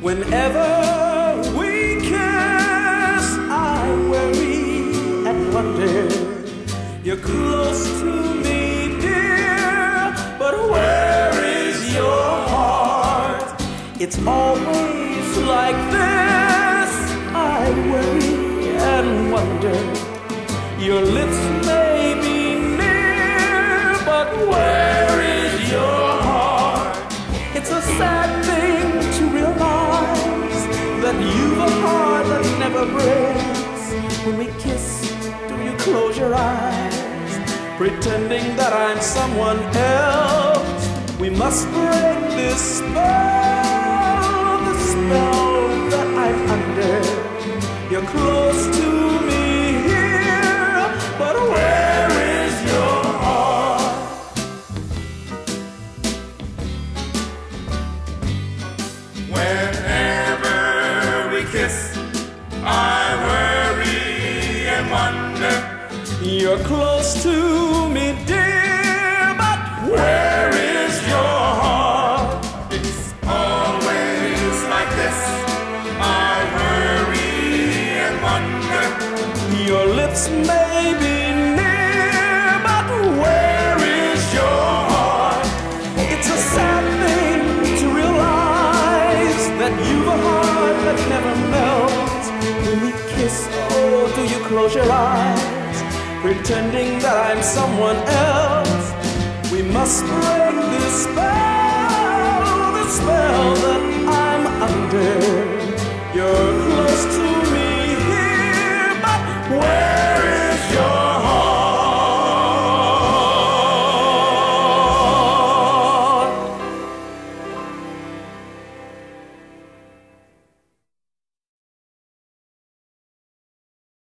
Whenever we kiss, I worry and wonder. You're close to me, dear, but where is your heart? It's always like this. I worry and wonder. Your lips may be near, but where is your heart? It's a sad thing to realize that you've a heart that never breaks. When we kiss, do you close your eyes, pretending that I'm someone else? We must break this spell, the spell that I'm under. You're close to me here, but where is your heart? Whenever we kiss, I worry and wonder. You're close to me, dear, but where is your heart? It's always like this. I worry and wonder. Your lips may be near, but where is your heart? It's a sad thing to realize that you've a heart that never melts. When we kiss, oh, do you close your eyes, pretending that I'm someone else? We must break this spell, the spell that I'm under.